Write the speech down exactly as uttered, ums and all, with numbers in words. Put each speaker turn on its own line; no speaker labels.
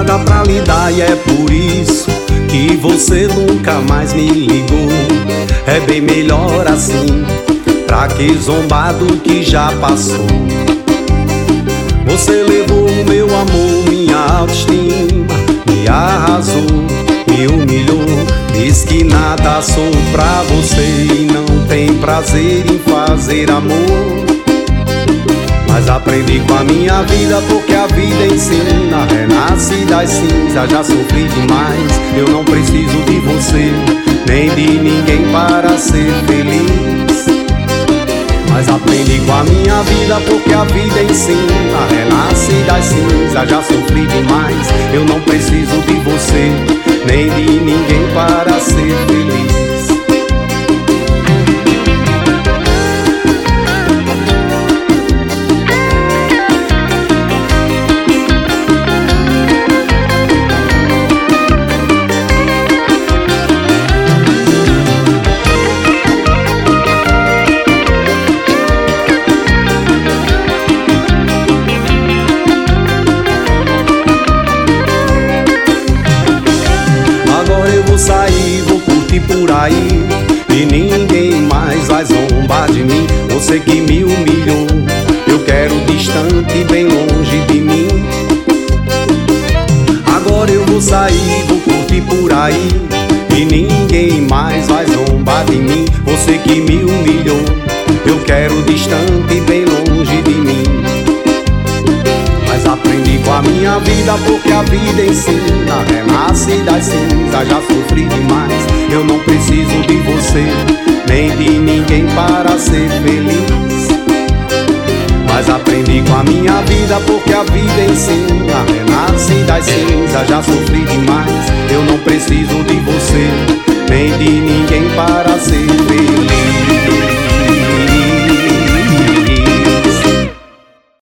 nada pra lhe dar e é por isso que você nunca mais me ligou. É bem melhor assim, pra que zombar do que já passou. Você levou o meu amor, minha autoestima, me arrasou, me humilhou. Diz que nada sou pra você e não tem prazer em fazer amor. Mas aprendi com a minha vida, porque a vida ensina. Renasce das cinzas, já sofri demais. Eu não preciso de você, nem de ninguém para ser feliz. Mas aprendi com a minha vida, porque a vida ensina. Renasce das cinzas, já sofri demais. Eu não preciso de você, nem de ninguém para ser feliz. Vou sair, vou curtir por aí e ninguém mais vai zombar de mim. Você que me humilhou, eu quero distante, bem longe de mim. Agora eu vou sair, vou curtir por aí e ninguém mais vai zombar de mim. Você que me humilhou, eu quero distante, bem longe de mim. Mas aprendi com a minha vida, porque a vida ensina. Renasce das cinzas, já sofri demais. Eu não preciso de você, nem de ninguém para ser feliz. Mas aprendi com a minha vida, porque a vida ensina. Renasce das cinzas, já sofri demais. Eu não preciso